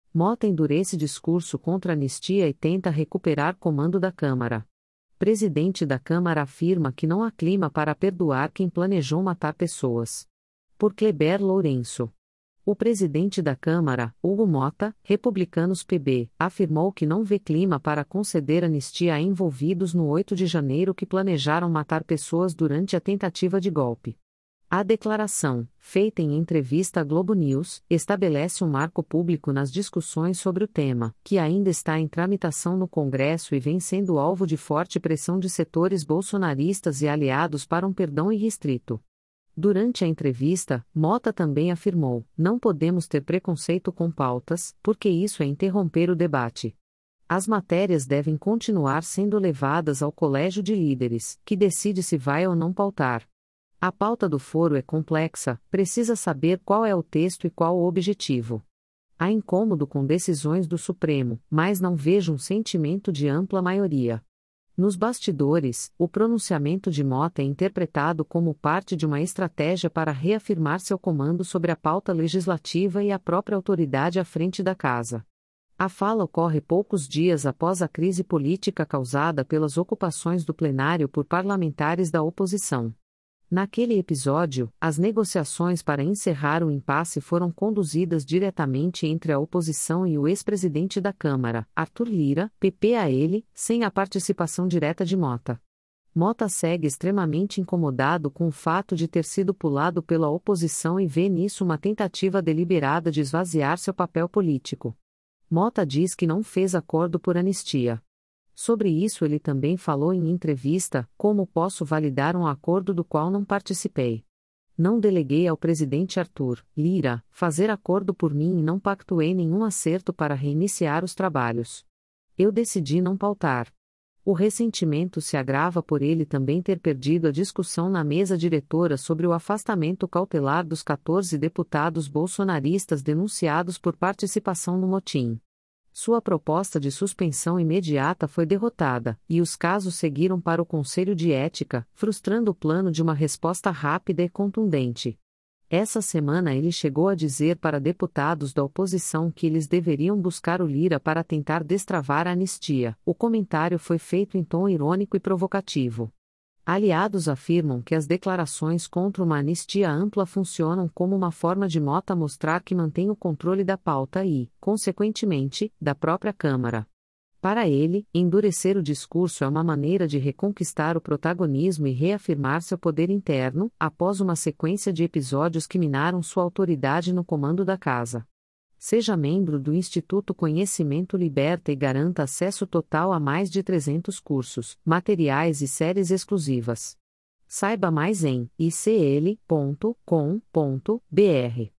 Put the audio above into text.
Mota endurece discurso contra anistia e tenta recuperar comando da Câmara. Presidente da Câmara afirma que não há clima para perdoar quem planejou matar pessoas. Por Kleber Lourenço. O presidente da Câmara, Hugo Mota, Republicanos PB, afirmou que não vê clima para conceder anistia a envolvidos no 8 de janeiro que planejaram matar pessoas durante a tentativa de golpe. A declaração, feita em entrevista à Globo News, estabelece um marco público nas discussões sobre o tema, que ainda está em tramitação no Congresso e vem sendo alvo de forte pressão de setores bolsonaristas e aliados para um perdão irrestrito. Durante a entrevista, Mota também afirmou: não podemos ter preconceito com pautas, porque isso é interromper o debate. As matérias devem continuar sendo levadas ao colégio de líderes, que decide se vai ou não pautar. A pauta do foro é complexa, precisa saber qual é o texto e qual o objetivo. Há incômodo com decisões do Supremo, mas não vejo um sentimento de ampla maioria. Nos bastidores, o pronunciamento de Mota é interpretado como parte de uma estratégia para reafirmar seu comando sobre a pauta legislativa e a própria autoridade à frente da casa. A fala ocorre poucos dias após a crise política causada pelas ocupações do plenário por parlamentares da oposição. Naquele episódio, as negociações para encerrar o impasse foram conduzidas diretamente entre a oposição e o ex-presidente da Câmara, Arthur Lira, PP a ele, sem a participação direta de Mota. Mota segue extremamente incomodado com o fato de ter sido pulado pela oposição e vê nisso uma tentativa deliberada de esvaziar seu papel político. Mota diz que não fez acordo por anistia. Sobre isso ele também falou em entrevista: como posso validar um acordo do qual não participei? Não deleguei ao presidente Arthur Lira fazer acordo por mim e não pactuei nenhum acerto para reiniciar os trabalhos. Eu decidi não pautar. O ressentimento se agrava por ele também ter perdido a discussão na mesa diretora sobre o afastamento cautelar dos 14 deputados bolsonaristas denunciados por participação no motim. Sua proposta de suspensão imediata foi derrotada, e os casos seguiram para o Conselho de Ética, frustrando o plano de uma resposta rápida e contundente. Essa semana ele chegou a dizer para deputados da oposição que eles deveriam buscar o Lira para tentar destravar a anistia. O comentário foi feito em tom irônico e provocativo. Aliados afirmam que as declarações contra uma anistia ampla funcionam como uma forma de Mota mostrar que mantém o controle da pauta e, consequentemente, da própria Câmara. Para ele, endurecer o discurso é uma maneira de reconquistar o protagonismo e reafirmar seu poder interno, após uma sequência de episódios que minaram sua autoridade no comando da casa. Seja membro do Instituto Conhecimento Liberta e garanta acesso total a mais de 300 cursos, materiais e séries exclusivas. Saiba mais em icl.com.br.